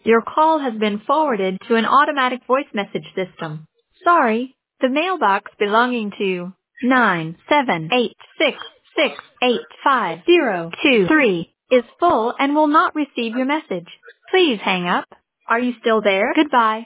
Your call has been forwarded to an automatic voice message system. Sorry, the mailbox belonging to 97866850023 is full and will not receive your message. Please hang up. Are you still there? Goodbye.